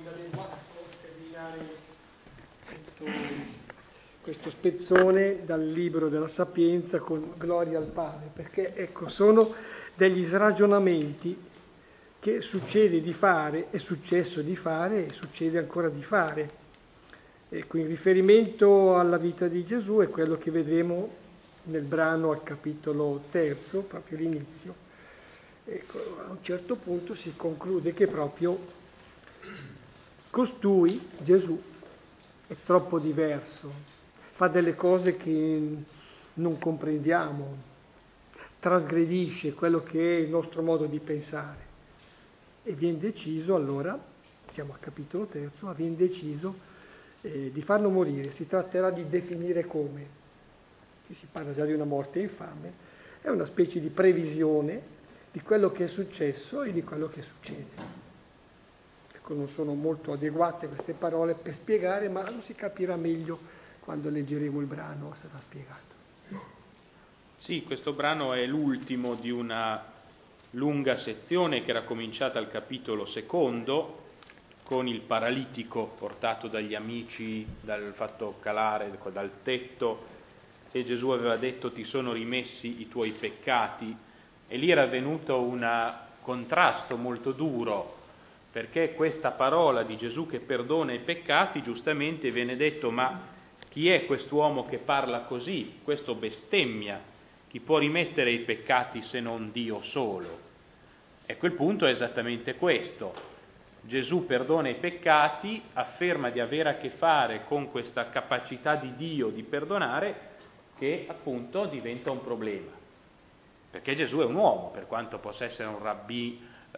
terminare questo spezzone dal libro della Sapienza con Gloria al Padre, perché ecco, sono degli ragionamenti che succede di fare, è successo di fare e succede ancora di fare. Ecco, in riferimento alla vita di Gesù è quello che vedremo nel brano al capitolo 3, proprio l'inizio. Ecco, a un certo punto si conclude che proprio costui, Gesù, è troppo diverso, fa delle cose che non comprendiamo, trasgredisce quello che è il nostro modo di pensare. E viene deciso allora, siamo al capitolo 3, viene deciso di farlo morire. Si tratterà di definire come, qui si parla già di una morte infame, è una specie di previsione di quello che è successo e di quello che succede. Ecco, non sono molto adeguate queste parole per spiegare, ma lo si capirà meglio quando leggeremo il brano, sarà spiegato. Sì, questo brano è l'ultimo di una lunga sezione che era cominciata al capitolo 2, con il paralitico portato dagli amici, fatto calare dal tetto, e Gesù aveva detto: ti sono rimessi i tuoi peccati, e lì era avvenuto un contrasto molto duro, perché questa parola di Gesù che perdona i peccati, giustamente viene detto: ma chi è quest'uomo che parla così? Questo bestemmia, chi può rimettere i peccati se non Dio solo? Ecco, il punto è esattamente questo. Gesù perdona i peccati, afferma di avere a che fare con questa capacità di Dio di perdonare, che appunto diventa un problema. Perché Gesù è un uomo, per quanto possa essere un rabbì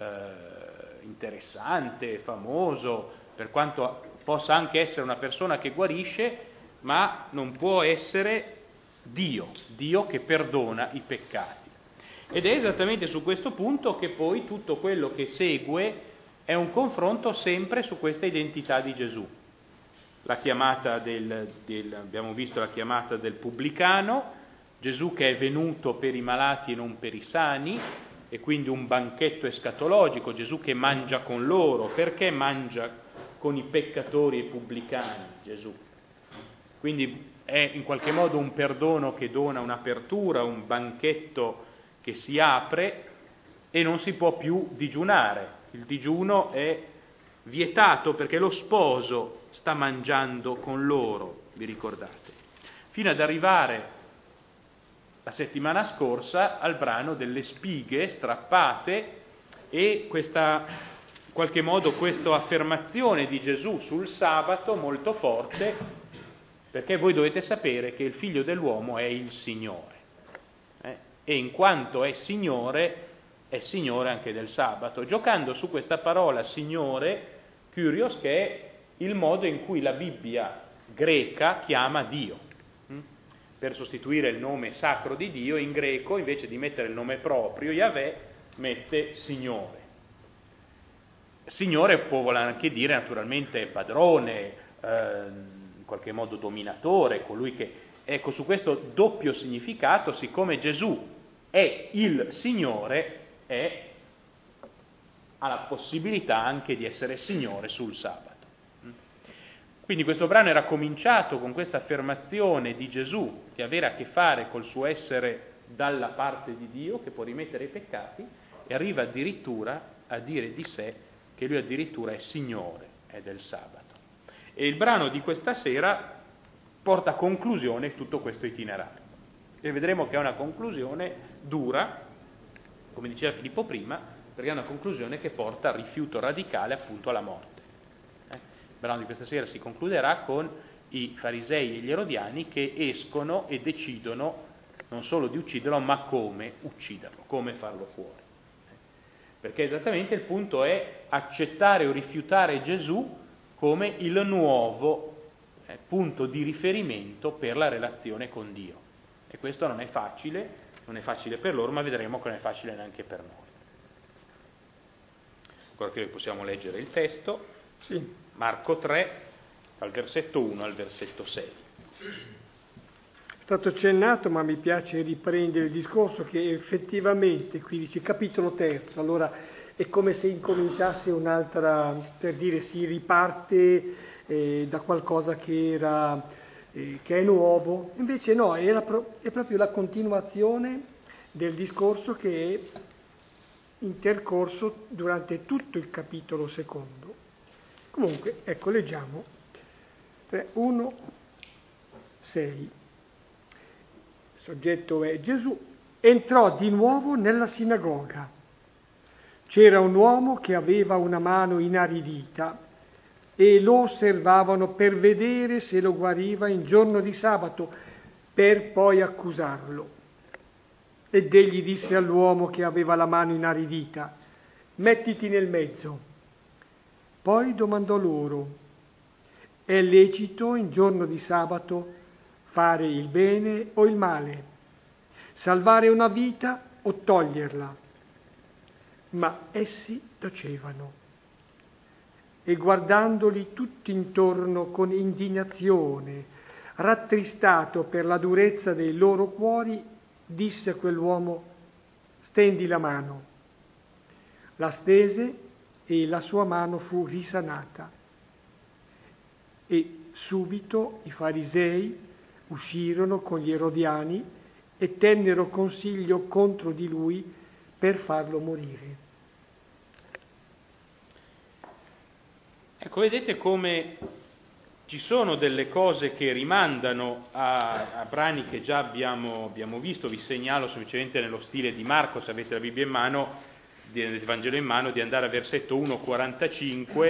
interessante, famoso, per quanto possa anche essere una persona che guarisce, ma non può essere Dio che perdona i peccati. Ed è esattamente su questo punto che poi tutto quello che segue è un confronto sempre su questa identità di Gesù. La chiamata abbiamo visto la chiamata del pubblicano, Gesù che è venuto per i malati e non per i sani, e quindi un banchetto escatologico, Gesù che mangia con loro. Perché mangia con i peccatori e i pubblicani Gesù? Quindi è in qualche modo un perdono che dona un'apertura, un banchetto che si apre, e non si può più digiunare. Il digiuno è vietato perché lo sposo sta mangiando con loro, vi ricordate? Fino ad arrivare la settimana scorsa al brano delle spighe strappate, e questa, in qualche modo, questa affermazione di Gesù sul sabato molto forte, perché voi dovete sapere che il Figlio dell'uomo è il Signore, e in quanto è Signore anche del sabato, giocando su questa parola Signore, Kyrios, che è il modo in cui la Bibbia greca chiama Dio. Per sostituire il nome sacro di Dio, in greco, invece di mettere il nome proprio, Yahweh, mette Signore. Signore può voler anche dire naturalmente padrone, in qualche modo dominatore, colui che... Ecco, su questo doppio significato, siccome Gesù è il Signore, ha la possibilità anche di essere Signore sul sabato. Quindi questo brano era cominciato con questa affermazione di Gesù di avere a che fare col suo essere dalla parte di Dio, che può rimettere i peccati, e arriva addirittura a dire di sé che lui addirittura è Signore, è del sabato. E il brano di questa sera porta a conclusione tutto questo itinerario. E vedremo che è una conclusione dura, come diceva Filippo prima, perché è una conclusione che porta al rifiuto radicale appunto alla morte. Il brano di questa sera si concluderà con i farisei e gli erodiani che escono e decidono non solo di ucciderlo, ma come ucciderlo, come farlo fuori. Perché esattamente il punto è accettare o rifiutare Gesù come il nuovo punto di riferimento per la relazione con Dio. E questo non è facile per loro, ma vedremo che non è facile neanche per noi. Ancora che possiamo leggere il testo. Sì. Marco 3, dal versetto 1 al versetto 6. È stato accennato, ma mi piace riprendere il discorso che effettivamente, qui dice capitolo 3, allora è come se incominciasse un'altra, per dire, si riparte da qualcosa che è nuovo, invece no, è proprio la continuazione del discorso che è intercorso durante tutto il capitolo secondo. Comunque, ecco, leggiamo 1, 6. Il soggetto è Gesù. Entrò di nuovo nella sinagoga. C'era un uomo che aveva una mano inaridita e lo osservavano per vedere se lo guariva in giorno di sabato, per poi accusarlo. Ed egli disse all'uomo che aveva la mano inaridita: mettiti nel mezzo. Poi domandò loro: è lecito in giorno di sabato fare il bene o il male, salvare una vita o toglierla? Ma essi tacevano. E guardandoli tutti intorno con indignazione, rattristato per la durezza dei loro cuori, disse a quell'uomo: stendi la mano. La stese e la sua mano fu risanata. E subito i farisei uscirono con gli erodiani e tennero consiglio contro di lui per farlo morire. Ecco, vedete come ci sono delle cose che rimandano a brani che già abbiamo visto. Vi segnalo semplicemente nello stile di Marco, se avete la Bibbia in mano, il Vangelo in mano, di andare al versetto 1,45.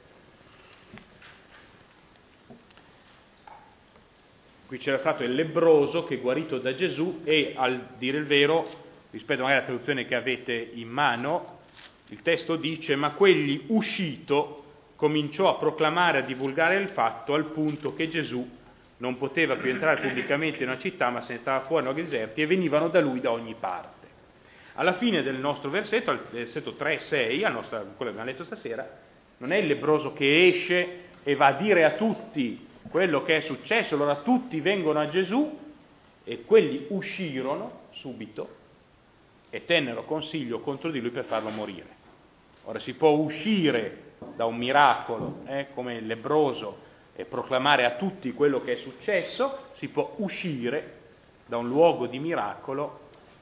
Qui c'era stato il lebbroso che è guarito da Gesù e, al dire il vero, rispetto magari alla traduzione che avete in mano, il testo dice: ma quegli uscito cominciò a proclamare, a divulgare il fatto, al punto che Gesù non poteva più entrare pubblicamente in una città, ma se ne stava fuori nei deserti, e venivano da lui da ogni parte. Alla fine del nostro versetto, al versetto 3-6, quello che abbiamo letto stasera, non è il lebbroso che esce e va a dire a tutti quello che è successo, allora tutti vengono a Gesù, e quelli uscirono subito e tennero consiglio contro di lui per farlo morire. Ora, si può uscire da un miracolo, come il lebbroso, e proclamare a tutti quello che è successo, si può uscire da un luogo di miracolo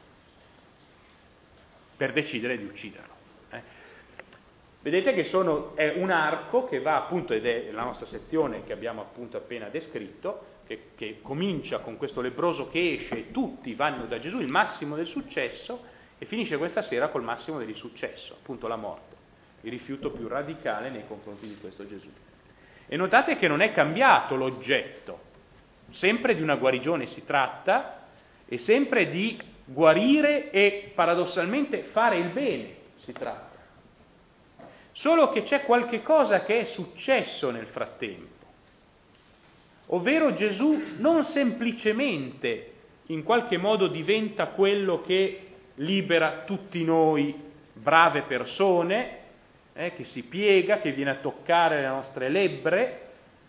per decidere di ucciderlo. Vedete che è un arco che va appunto, ed è la nostra sezione che abbiamo appunto appena descritto, che comincia con questo lebbroso che esce e tutti vanno da Gesù, il massimo del successo, e finisce questa sera col massimo dell'insuccesso, appunto la morte, il rifiuto più radicale nei confronti di questo Gesù. E notate che non è cambiato l'oggetto, sempre di una guarigione si tratta, e sempre di guarire e paradossalmente fare il bene si tratta. Solo che c'è qualche cosa che è successo nel frattempo, ovvero Gesù non semplicemente in qualche modo diventa quello che libera tutti noi, brave persone, che si piega, che viene a toccare le nostre lebbre,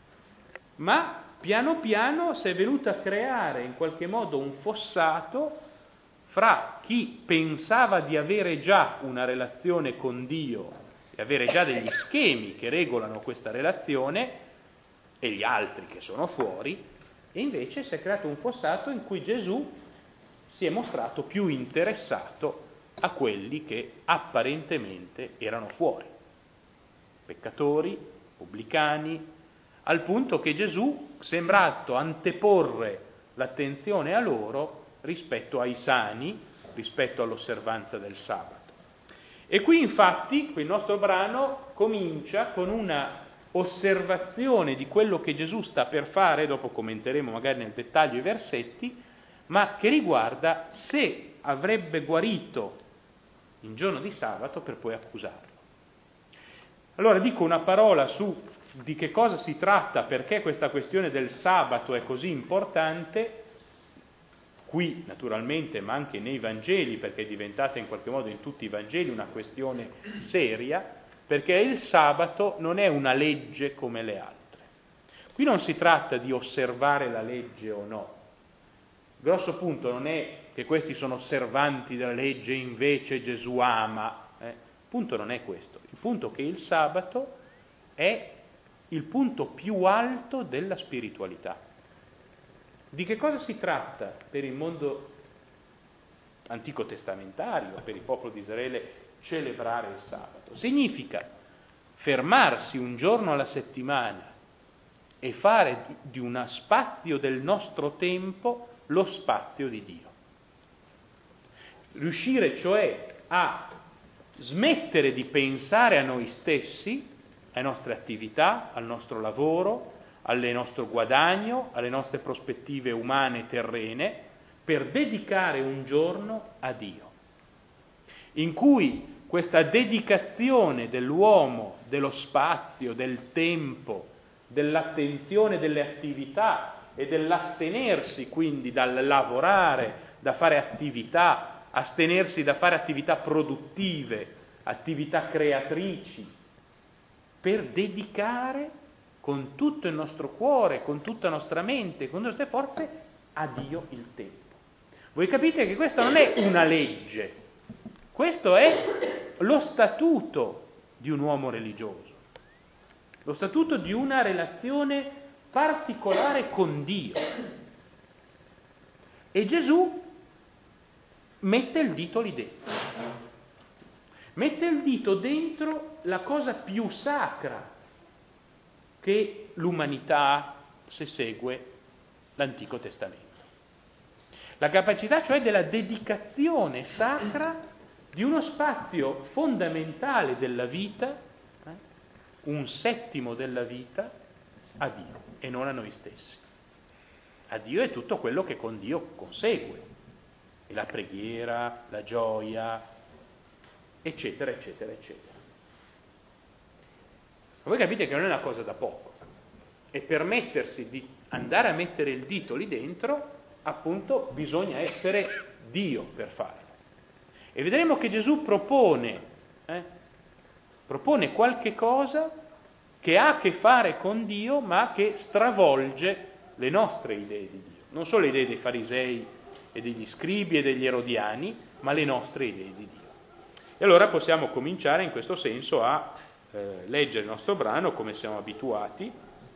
ma piano piano si è venuto a creare in qualche modo un fossato fra chi pensava di avere già una relazione con Dio e avere già degli schemi che regolano questa relazione e gli altri che sono fuori, e invece si è creato un fossato in cui Gesù si è mostrato più interessato a quelli che apparentemente erano fuori, peccatori, pubblicani, al punto che Gesù è sembrato anteporre l'attenzione a loro rispetto ai sani, rispetto all'osservanza del sabato. E qui infatti il nostro brano comincia con una osservazione di quello che Gesù sta per fare, dopo commenteremo magari nel dettaglio i versetti, ma che riguarda se avrebbe guarito in giorno di sabato per poi accusarlo. Allora dico una parola su di che cosa si tratta, perché questa questione del sabato è così importante, qui naturalmente, ma anche nei Vangeli, perché è diventata in qualche modo in tutti i Vangeli una questione seria, perché il sabato non è una legge come le altre. Qui non si tratta di osservare la legge o no. Il grosso punto non è che questi sono osservanti della legge e invece Gesù ama, punto non è questo, il punto è che il sabato è il punto più alto della spiritualità. Di che cosa si tratta per il mondo antico testamentario, per il popolo di Israele, celebrare il sabato? Significa fermarsi un giorno alla settimana e fare di uno spazio del nostro tempo lo spazio di Dio. Riuscire cioè a smettere di pensare a noi stessi, alle nostre attività, al nostro lavoro, al nostro guadagno, alle nostre prospettive umane e terrene, per dedicare un giorno a Dio, in cui questa dedicazione dell'uomo, dello spazio, del tempo, dell'attenzione delle attività e dell'astenersi quindi dal lavorare, da fare attività, astenersi da fare attività produttive, attività creatrici, per dedicare con tutto il nostro cuore, con tutta la nostra mente, con tutte le nostre forze a Dio il tempo. Voi capite che questa non è una legge, questo è lo statuto di un uomo religioso, lo statuto di una relazione particolare con Dio. E Gesù mette il dito lì dentro, mette il dito dentro la cosa più sacra che l'umanità ha se segue l'Antico Testamento. La capacità cioè della dedicazione sacra di uno spazio fondamentale della vita, un settimo della vita, a Dio e non a noi stessi. A Dio è tutto quello che con Dio consegue, e la preghiera, la gioia, eccetera, eccetera, eccetera. Ma voi capite che non è una cosa da poco, e per mettersi di andare a mettere il dito lì dentro, appunto, bisogna essere Dio per farlo. E vedremo che Gesù propone qualche cosa che ha a che fare con Dio, ma che stravolge le nostre idee di Dio. Non solo le idee dei farisei e degli scribi e degli erodiani, ma le nostre idee di Dio. E allora possiamo cominciare in questo senso a leggere il nostro brano come siamo abituati.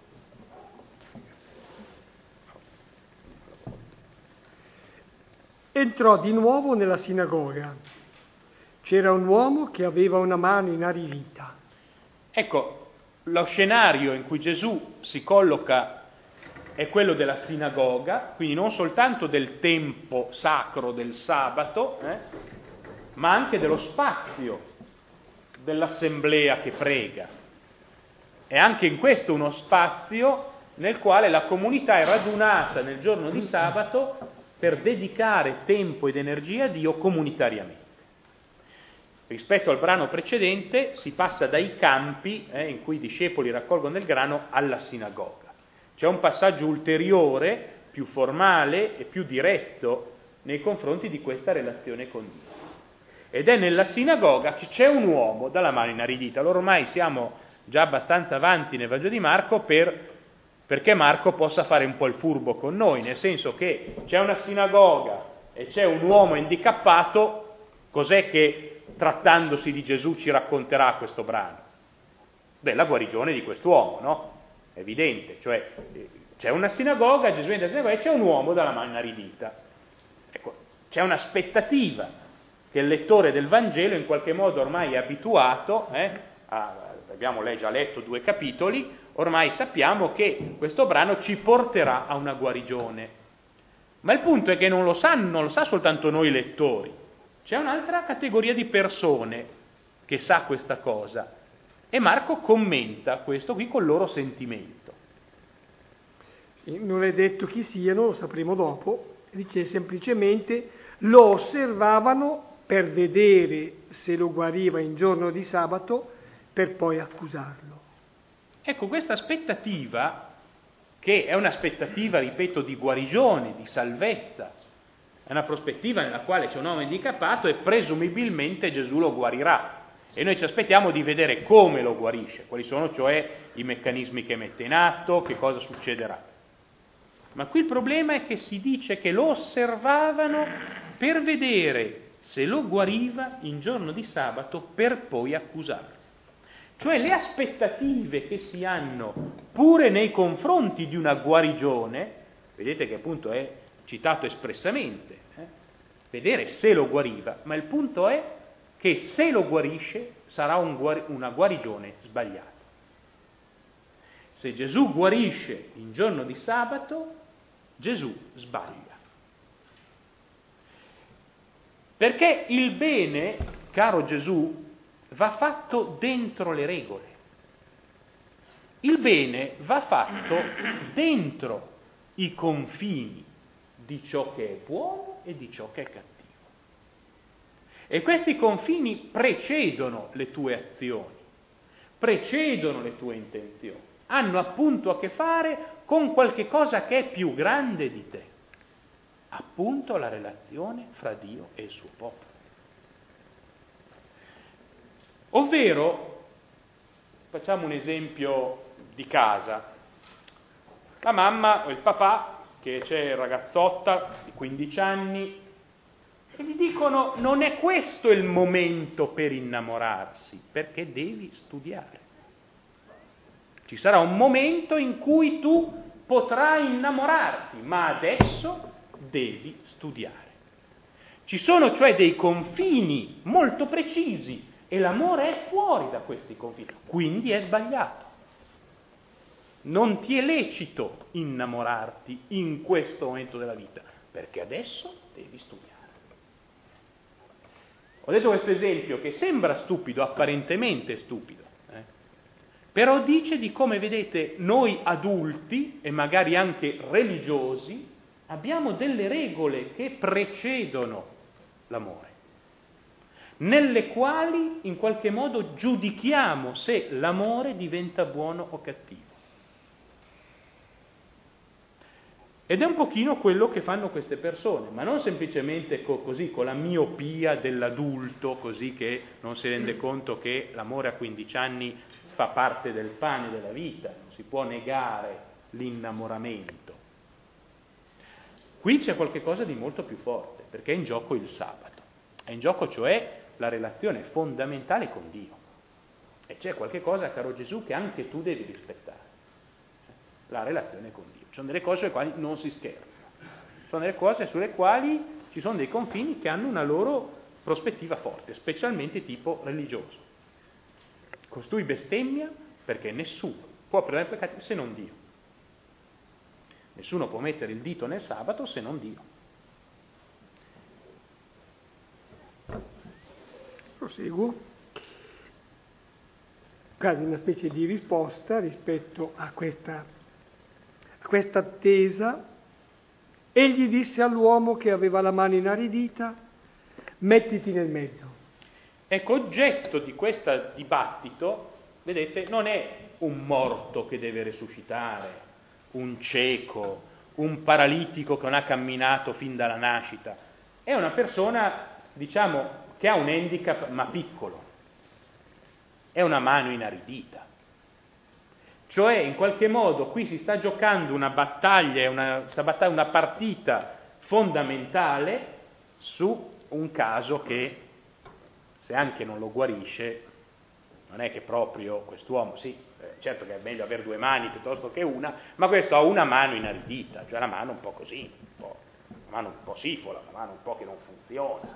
Entrò di nuovo nella sinagoga. C'era un uomo che aveva una mano inaridita. Ecco, lo scenario in cui Gesù si colloca è quello della sinagoga, quindi non soltanto del tempo sacro del sabato, ma anche dello spazio dell'assemblea che prega. È anche in questo uno spazio nel quale la comunità è radunata nel giorno di sabato per dedicare tempo ed energia a Dio comunitariamente. Rispetto al brano precedente si passa dai campi in cui i discepoli raccolgono il grano alla sinagoga. C'è un passaggio ulteriore, più formale e più diretto nei confronti di questa relazione con Dio. Ed è nella sinagoga che c'è un uomo dalla mano inaridita. Allora ormai siamo già abbastanza avanti nel Vangelo di Marco perché Marco possa fare un po' il furbo con noi, nel senso che c'è una sinagoga e c'è un uomo handicappato, cos'è che trattandosi di Gesù ci racconterà questo brano? Della guarigione di quest'uomo, no? È evidente, cioè c'è una sinagoga, Gesù entra nella sinagoga e c'è un uomo dalla mano inaridita. Ecco, c'è un'aspettativa che il lettore del Vangelo in qualche modo ormai è abituato, abbiamo già letto 2 capitoli, ormai sappiamo che questo brano ci porterà a una guarigione. Ma il punto è che non lo sa soltanto noi lettori, c'è un'altra categoria di persone che sa questa cosa, e Marco commenta questo qui col loro sentimento. Non è detto chi siano, lo sapremo dopo, dice semplicemente lo osservavano per vedere se lo guariva in giorno di sabato per poi accusarlo. Ecco, questa aspettativa, che è un'aspettativa, ripeto, di guarigione, di salvezza, è una prospettiva nella quale c'è un uomo handicappato e presumibilmente Gesù lo guarirà. E noi ci aspettiamo di vedere come lo guarisce, quali sono cioè i meccanismi che mette in atto, che cosa succederà. Ma qui il problema è che si dice che lo osservavano per vedere se lo guariva in giorno di sabato per poi accusarlo. Cioè le aspettative che si hanno pure nei confronti di una guarigione, vedete che appunto è citato espressamente, vedere se lo guariva, ma il punto è che se lo guarisce sarà una guarigione sbagliata. Se Gesù guarisce in giorno di sabato, Gesù sbaglia. Perché il bene, caro Gesù, va fatto dentro le regole. Il bene va fatto dentro i confini di ciò che è buono e di ciò che è cattivo. E questi confini precedono le tue azioni, precedono le tue intenzioni, hanno appunto a che fare con qualche cosa che è più grande di te, appunto la relazione fra Dio e il suo popolo. Ovvero, facciamo un esempio di casa, la mamma o il papà, che c'è il ragazzotta di 15 anni, e gli dicono non è questo il momento per innamorarsi, perché devi studiare. Ci sarà un momento in cui tu potrai innamorarti, ma adesso devi studiare. Ci sono cioè dei confini molto precisi e l'amore è fuori da questi confini, quindi è sbagliato. Non ti è lecito innamorarti in questo momento della vita, perché adesso devi studiare. Ho detto questo esempio che sembra stupido, apparentemente stupido, però dice di come, vedete, noi adulti e magari anche religiosi abbiamo delle regole che precedono l'amore, nelle quali in qualche modo giudichiamo se l'amore diventa buono o cattivo. Ed è un pochino quello che fanno queste persone, ma non semplicemente così, con la miopia dell'adulto, così che non si rende conto che l'amore a 15 anni fa parte del pane della vita, non si può negare l'innamoramento. Qui c'è qualcosa di molto più forte, perché è in gioco il sabato, è in gioco cioè la relazione fondamentale con Dio. E c'è qualcosa, caro Gesù, che anche tu devi rispettare, la relazione con Dio. Ci sono delle cose sulle quali non si scherza, ci sono delle cose sulle quali ci sono dei confini che hanno una loro prospettiva forte, specialmente tipo religioso. Costui bestemmia perché nessuno può perdonare i peccati se non Dio. Nessuno può mettere il dito nel sabato se non Dio. Proseguo. Quasi una specie di risposta rispetto a questa attesa. Egli disse all'uomo che aveva la mano inaridita: mettiti nel mezzo. Ecco, oggetto di questo dibattito, vedete, non è un morto che deve resuscitare, un cieco, un paralitico che non ha camminato fin dalla nascita. È una persona, diciamo, che ha un handicap ma piccolo. È una mano inaridita. Cioè, in qualche modo, qui si sta giocando una battaglia, una partita fondamentale su un caso che, se anche non lo guarisce, non è che proprio quest'uomo, sì, certo che è meglio avere 2 mani piuttosto che una, ma questo ha una mano inaridita, cioè una mano un po' così, una mano un po' sifola, una mano un po' che non funziona.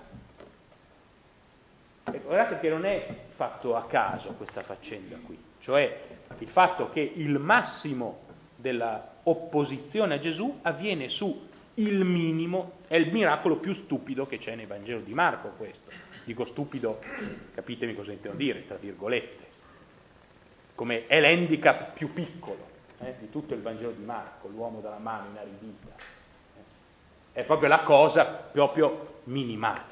E guardate che non è fatto a caso questa faccenda qui, cioè il fatto che il massimo della opposizione a Gesù avviene su il minimo, è il miracolo più stupido che c'è nel Vangelo di Marco questo. Dico stupido, capitemi cosa intendo dire, tra virgolette, come è l'handicap più piccolo di tutto il Vangelo di Marco, l'uomo dalla mano inaridita. È proprio la cosa proprio minimale.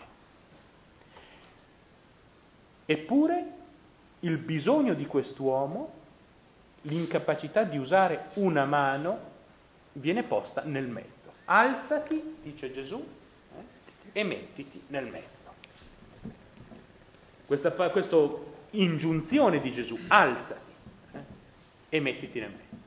Eppure il bisogno di quest'uomo, l'incapacità di usare una mano, viene posta nel mezzo. Alzati, dice Gesù, e mettiti nel mezzo. Questa ingiunzione di Gesù, alzati e mettiti nel mezzo.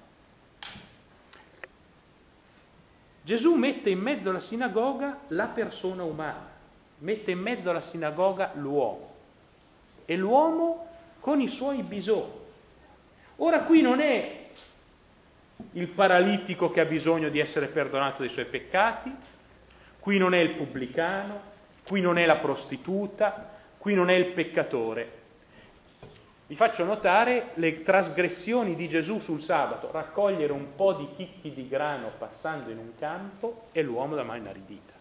Gesù mette in mezzo alla sinagoga la persona umana, mette in mezzo alla sinagoga l'uomo, e l'uomo con i suoi bisogni. Ora qui non è il paralitico che ha bisogno di essere perdonato dei suoi peccati, qui non è il pubblicano, qui non è la prostituta, qui non è il peccatore. Vi faccio notare le trasgressioni di Gesù sul sabato: raccogliere un po' di chicchi di grano passando in un campo e l'uomo da mano inaridita.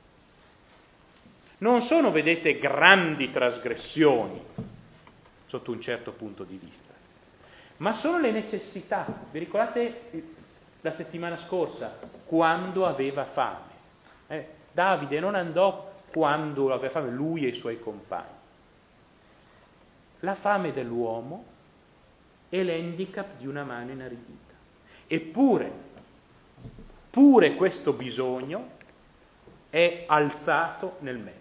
Non sono, vedete, grandi trasgressioni sotto un certo punto di vista, ma sono le necessità. Vi ricordate la settimana scorsa, quando aveva fame? Davide non andò quando aveva fame, lui e i suoi compagni. La fame dell'uomo è l'handicap di una mano inaridita. Eppure, pure questo bisogno è alzato nel mezzo.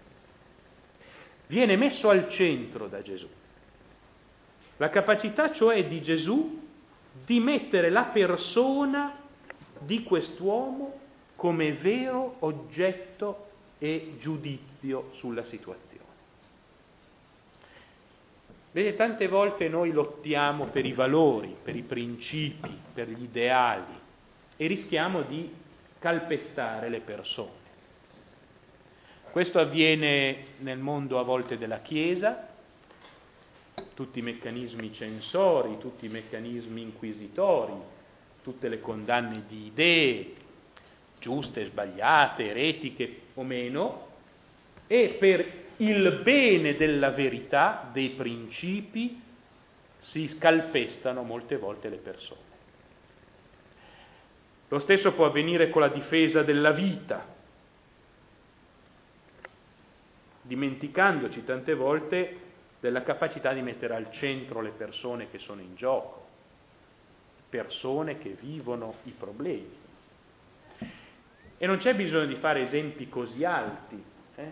Viene messo al centro da Gesù. La capacità cioè di Gesù di mettere la persona di quest'uomo come vero oggetto e giudizio sulla situazione. Vedete, tante volte noi lottiamo per i valori, per i principi, per gli ideali e rischiamo di calpestare le persone. Questo avviene nel mondo a volte della Chiesa, tutti i meccanismi censori, tutti i meccanismi inquisitori, tutte le condanne di idee, giuste, sbagliate, eretiche o meno, e per il bene della verità, dei principi, si scalpestano molte volte le persone. Lo stesso può avvenire con la difesa della vita, dimenticandoci tante volte della capacità di mettere al centro le persone che sono in gioco, persone che vivono i problemi. E non c'è bisogno di fare esempi così alti,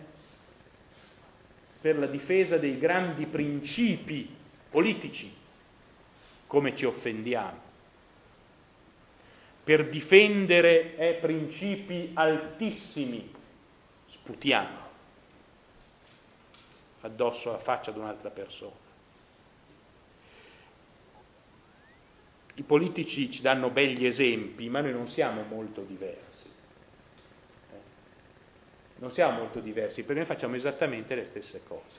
per la difesa dei grandi principi politici, come ci offendiamo. Per difendere principi altissimi, sputiamo addosso alla faccia di un'altra persona. I politici ci danno begli esempi, ma noi non siamo molto diversi. Non siamo molto diversi, perché noi facciamo esattamente le stesse cose.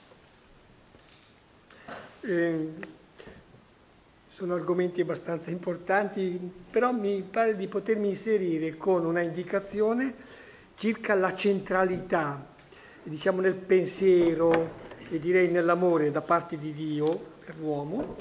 Sono argomenti abbastanza importanti, però mi pare di potermi inserire con una indicazione circa la centralità, diciamo, nel pensiero e direi nell'amore da parte di Dio per l'uomo.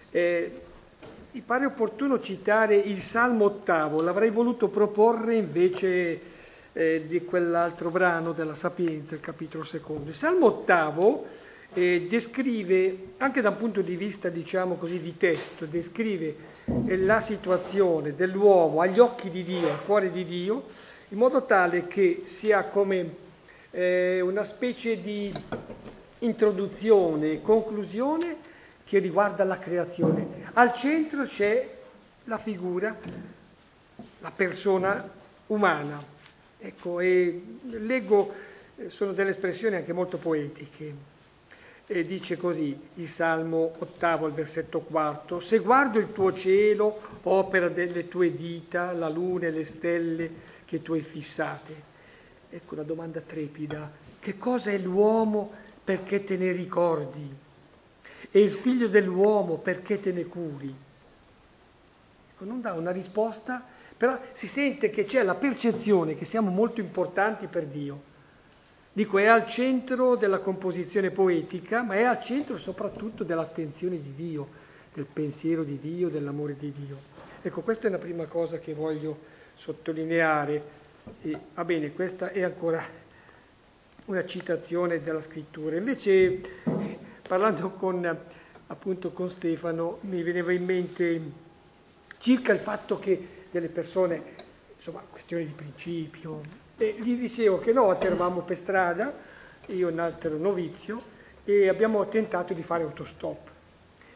Mi pare opportuno citare il Salmo 8, l'avrei voluto proporre invece di quell'altro brano della Sapienza, il capitolo 2. Il Salmo 8 descrive, anche da un punto di vista, diciamo così, di testo, descrive la situazione dell'uomo agli occhi di Dio, al cuore di Dio, in modo tale che sia come una specie di introduzione e conclusione che riguarda la creazione. Al centro c'è la figura, la persona umana. Ecco, e leggo, sono delle espressioni anche molto poetiche, e dice così il Salmo 8, al versetto 4: se guardo il tuo cielo, opera delle tue dita, la luna e le stelle che tu hai fissate. Ecco la domanda trepida: che cosa è l'uomo perché te ne ricordi? E il figlio dell'uomo perché te ne curi? Ecco, non dà una risposta, però si sente che c'è la percezione che siamo molto importanti per Dio. Dico, è al centro della composizione poetica, ma è al centro soprattutto dell'attenzione di Dio, del pensiero di Dio, dell'amore di Dio. Ecco, questa è una prima cosa che voglio sottolineare. Va bene, questa è ancora una citazione della scrittura. Invece, parlando appunto con Stefano, mi veniva in mente circa il fatto che delle persone, insomma, questioni di principio, e gli dicevo che una volta eravamo per strada, io e un altro novizio, e abbiamo tentato di fare autostop,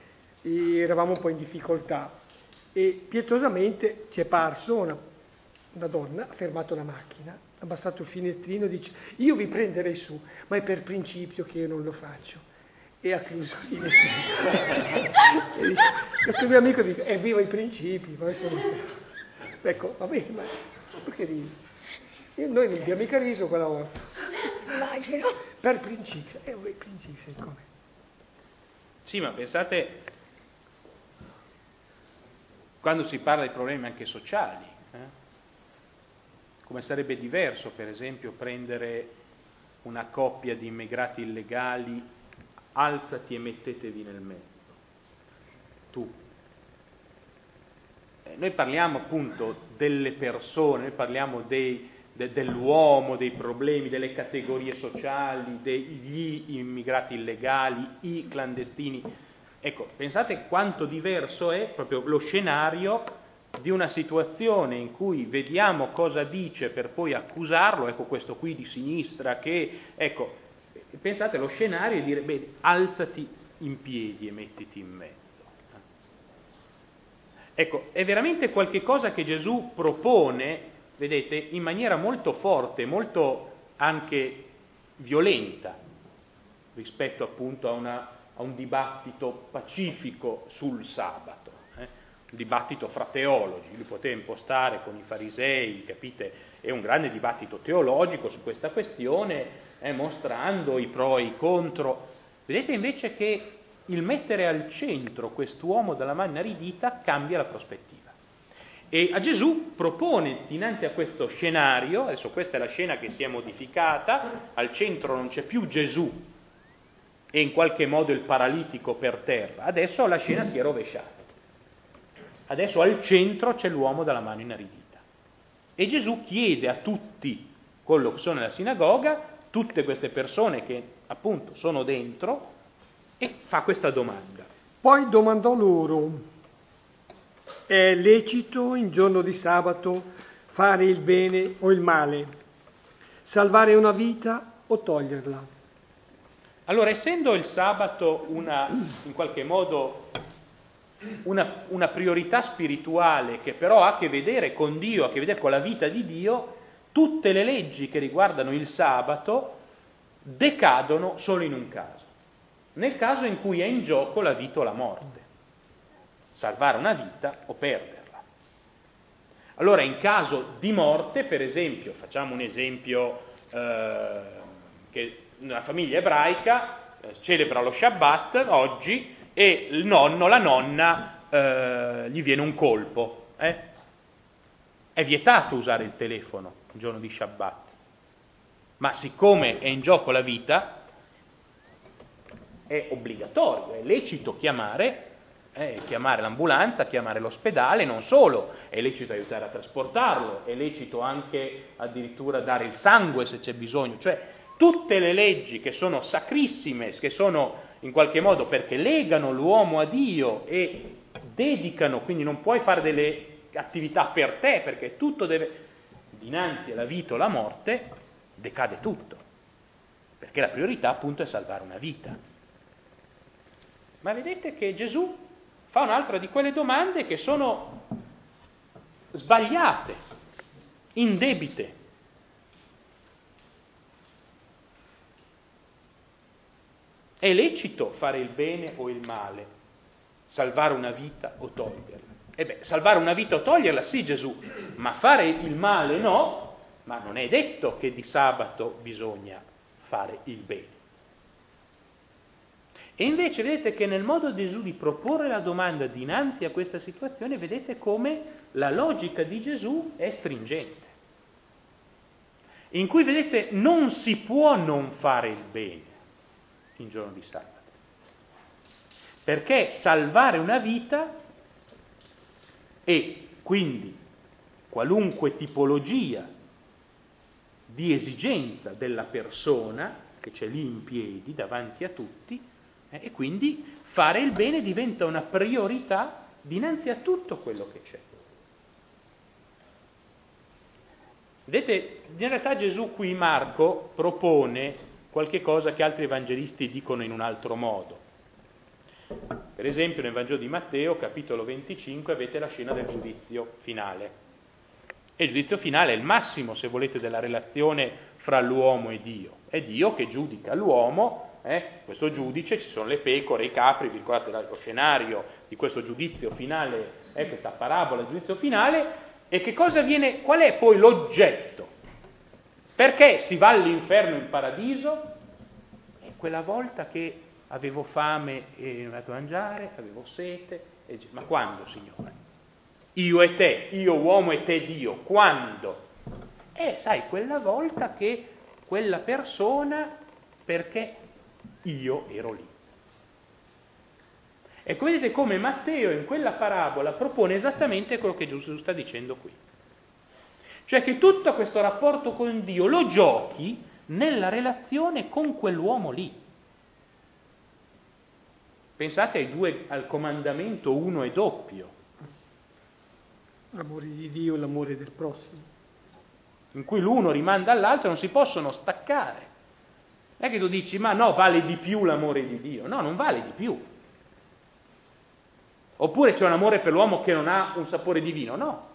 e eravamo un po' in difficoltà, e pietosamente ci è parso una donna ha fermato la macchina, ha abbassato il finestrino e dice: io vi prenderei su, ma è per principio che io non lo faccio. E ha chiuso il finestrino. E dice, questo mio amico dice: viva i principi, ma ecco, va bene, ma perché ridi? Noi non abbiamo mica riso quella volta. Immagino. Per principio, i principi, sai come? Sì, ma pensate, quando si parla di problemi anche sociali, come sarebbe diverso, per esempio, prendere una coppia di immigrati illegali, alzati e mettetevi nel mezzo, tu. Noi parliamo appunto delle persone, noi parliamo dell'uomo, dei problemi, delle categorie sociali, degli immigrati illegali, i clandestini. Ecco, pensate quanto diverso è proprio lo scenario di una situazione in cui vediamo cosa dice per poi accusarlo, ecco questo qui di sinistra che, ecco, pensate allo scenario e dire, beh, alzati in piedi e mettiti in mezzo. Ecco, è veramente qualche cosa che Gesù propone, vedete, in maniera molto forte, molto anche violenta, rispetto appunto a un dibattito pacifico sul sabato, un dibattito fra teologi. Lui poteva impostare con i farisei, capite, è un grande dibattito teologico su questa questione, mostrando i pro e i contro. Vedete invece che il mettere al centro quest'uomo dalla mano inaridita cambia la prospettiva. E a Gesù propone, dinanzi a questo scenario, adesso questa è la scena che si è modificata, al centro non c'è più Gesù e in qualche modo il paralitico per terra, adesso la scena si è rovesciata. Adesso al centro c'è l'uomo dalla mano inaridita. E Gesù chiede a tutti quello che sono nella sinagoga, tutte queste persone che appunto sono dentro, e fa questa domanda. Poi domandò loro: è lecito in giorno di sabato fare il bene o il male, salvare una vita o toglierla? Allora, essendo il sabato in qualche modo una priorità spirituale che però ha a che vedere con Dio, ha a che vedere con la vita di Dio, tutte le leggi che riguardano il sabato decadono solo in un caso. Nel caso in cui è in gioco la vita o la morte, salvare una vita o perderla. Allora, in caso di morte, per esempio, facciamo un esempio che una famiglia ebraica celebra lo Shabbat oggi e il nonno, la nonna, gli viene un colpo. È vietato usare il telefono il giorno di Shabbat, ma siccome è in gioco la vita, è obbligatorio, è lecito chiamare l'ambulanza, chiamare l'ospedale, non solo, è lecito aiutare a trasportarlo, è lecito anche addirittura dare il sangue se c'è bisogno, cioè tutte le leggi che sono sacrissime, che sono in qualche modo perché legano l'uomo a Dio e dedicano, quindi non puoi fare delle attività per te, perché tutto deve, dinanzi alla vita o alla morte, decade tutto, perché la priorità appunto è salvare una vita. Ma vedete che Gesù fa un'altra di quelle domande che sono sbagliate, indebite. È lecito fare il bene o il male, salvare una vita o toglierla? Salvare una vita o toglierla sì, Gesù, ma fare il male no, ma non è detto che di sabato bisogna fare il bene. E invece vedete che nel modo di Gesù di proporre la domanda dinanzi a questa situazione, vedete come la logica di Gesù è stringente, in cui vedete non si può non fare il bene in giorno di sabato, perché salvare una vita e quindi qualunque tipologia di esigenza della persona che c'è lì in piedi davanti a tutti, e quindi fare il bene diventa una priorità dinanzi a tutto quello che c'è. Vedete, in realtà Gesù qui, Marco, propone qualche cosa che altri evangelisti dicono in un altro modo. Per esempio nel Vangelo di Matteo, capitolo 25, avete la scena del giudizio finale. E il giudizio finale è il massimo, se volete, della relazione fra l'uomo e Dio. È Dio che giudica l'uomo, questo giudice, ci sono le pecore, i capri, vi ricordate lo scenario di questo giudizio finale, questa parabola del giudizio finale, e che cosa avviene, qual è poi l'oggetto? Perché si va all'inferno in paradiso? È quella volta che avevo fame e non ho dato da mangiare, avevo sete, ma quando, Signore? Io e te, io uomo e te Dio, quando? Sai, quella volta che quella persona, perché io ero lì. Ecco, vedete come Matteo in quella parabola propone esattamente quello che Gesù sta dicendo qui. Cioè che tutto questo rapporto con Dio lo giochi nella relazione con quell'uomo lì. Pensate al comandamento uno e doppio. L'amore di Dio e l'amore del prossimo. In cui l'uno rimanda all'altro, non si possono staccare. Non è che tu dici, ma no, vale di più l'amore di Dio. No, non vale di più. Oppure c'è un amore per l'uomo che non ha un sapore divino. No.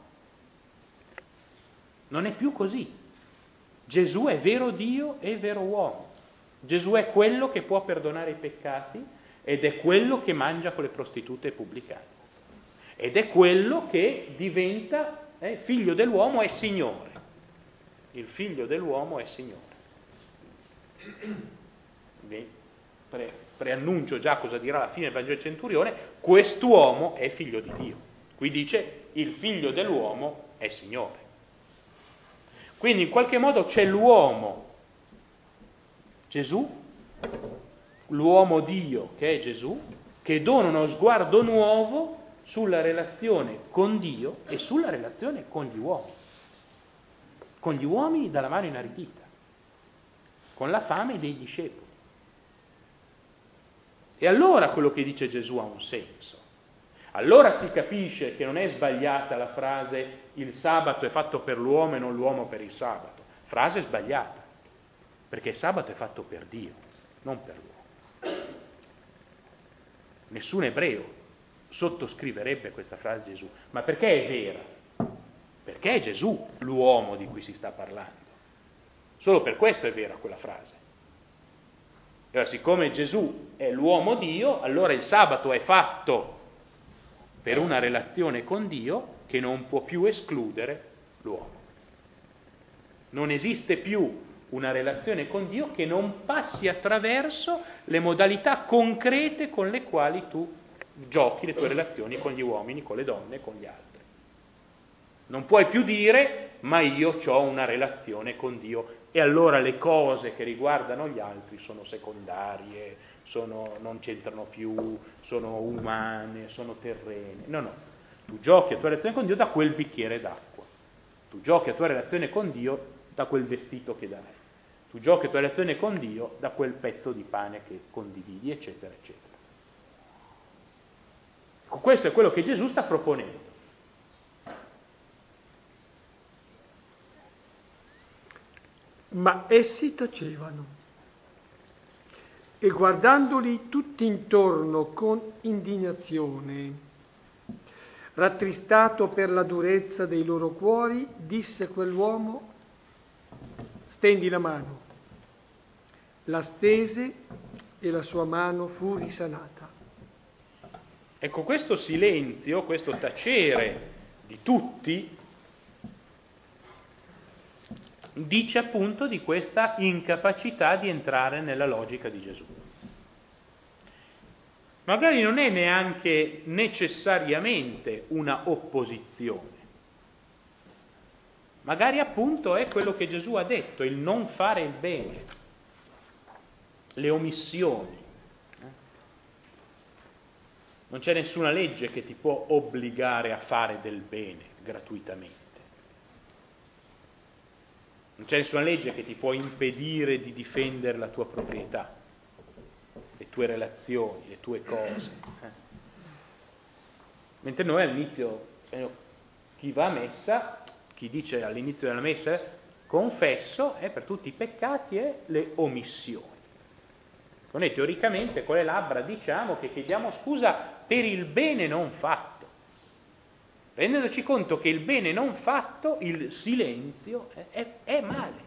Non è più così. Gesù è vero Dio e vero uomo. Gesù è quello che può perdonare i peccati ed è quello che mangia con le prostitute pubblicane. Ed è quello che diventa figlio dell'uomo e Signore. Il figlio dell'uomo è Signore. Preannuncio già cosa dirà alla fine del Vangelo del Centurione, quest'uomo è figlio di Dio. Qui dice il figlio dell'uomo è Signore. Quindi in qualche modo c'è l'uomo, Gesù, l'uomo Dio che è Gesù, che dona uno sguardo nuovo sulla relazione con Dio e sulla relazione con gli uomini dalla mano inaridita, con la fame dei discepoli. E allora quello che dice Gesù ha un senso. Allora si capisce che non è sbagliata la frase il sabato è fatto per l'uomo e non l'uomo per il sabato. Frase sbagliata, perché il sabato è fatto per Dio, non per l'uomo. Nessun ebreo sottoscriverebbe questa frase di Gesù. Ma perché è vera? Perché è Gesù l'uomo di cui si sta parlando. Solo per questo è vera quella frase. E allora, siccome Gesù è l'uomo Dio, allora il sabato è fatto per una relazione con Dio che non può più escludere l'uomo. Non esiste più una relazione con Dio che non passi attraverso le modalità concrete con le quali tu giochi le tue relazioni con gli uomini, con le donne, con gli altri. Non puoi più dire, ma io ho una relazione con Dio e allora le cose che riguardano gli altri sono secondarie, non c'entrano più, sono umane, sono terrene. No. Tu giochi la tua relazione con Dio da quel bicchiere d'acqua. Tu giochi la tua relazione con Dio da quel vestito che dai. Tu giochi la tua relazione con Dio da quel pezzo di pane che condividi, eccetera, eccetera. Questo è quello che Gesù sta proponendo. Ma essi tacevano e guardandoli tutti intorno con indignazione, rattristato per la durezza dei loro cuori, disse quell'uomo: stendi la mano. La stese e la sua mano fu risanata. Ecco, questo silenzio, questo tacere di tutti, dice appunto di questa incapacità di entrare nella logica di Gesù. Magari non è neanche necessariamente una opposizione, magari appunto è quello che Gesù ha detto, il non fare il bene, le omissioni. Non c'è nessuna legge che ti può obbligare a fare del bene gratuitamente. Non c'è nessuna legge che ti può impedire di difendere la tua proprietà, le tue relazioni, le tue cose. Mentre noi all'inizio, chi va a messa, chi dice all'inizio della messa confesso, per tutti i peccati e le omissioni. Noi teoricamente con le labbra diciamo che chiediamo scusa per il bene non fatto, rendendoci conto che il bene non fatto, il silenzio, è male.